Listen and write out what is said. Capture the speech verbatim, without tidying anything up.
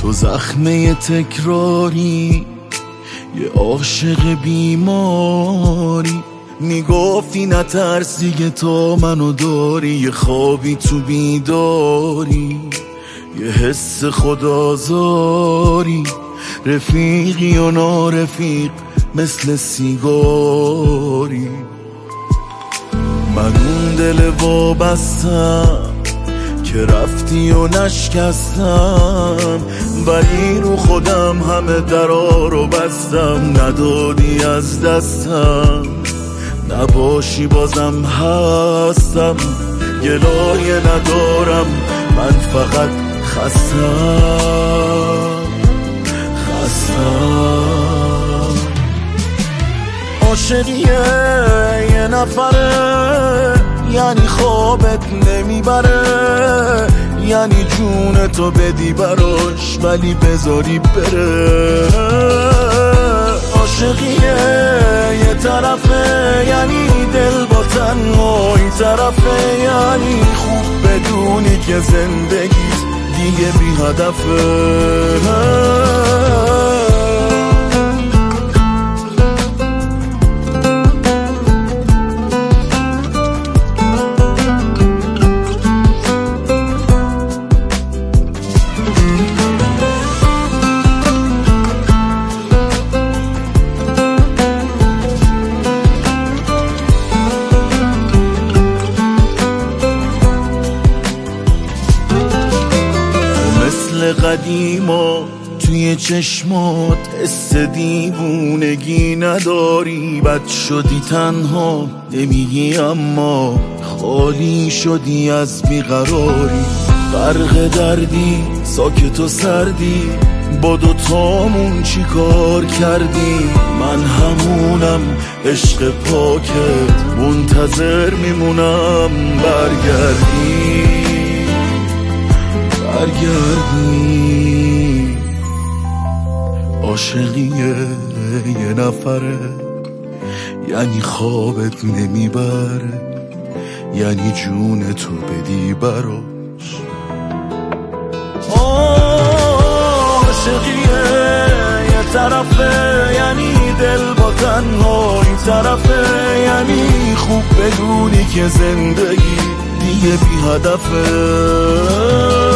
تو زخمه تکراری، یه عاشق بیماری. میگفتی نترس دیگه تا منو داری، یه خوابی تو بیداری، یه حس خودآزاری. رفیقی و نارفیق مثل سیگاری. من اون دل وابستم که رفتی و نشکستم، ولی رو خودم همه درا رو بستم. ندادی از دستم، نباشی بازم هستم. گلایه ندارم، من فقط خستم خستم. عاشقیه یه نفره، یعنی خوابت نمیبره، یعنی جون تو بدی براش ولی بذاری بره. عاشقیه یه طرفه، یعنی دل با تنهایی طرفه، یعنی خوب بدونی که زندگی دیگه بی هدفه. قدیما توی چشمات حس دیوونگی نداری. بد شدی تنها نمیگی اما خالی شدی از بیقراری. غرق دردی ساکت و سردی، با دوتامون چی کار کردی؟ من همونم عشق پاکت، منتظر میمونم برگردی برگردی. عاشقیه یه نفره، یعنی خوابت نمیبره، یعنی جون تو بدی براش. عاشقیه یه طرفه، یعنی دل با تنهایی طرفه، یعنی خوب بدونی که زندگی دیگه بی هدفه.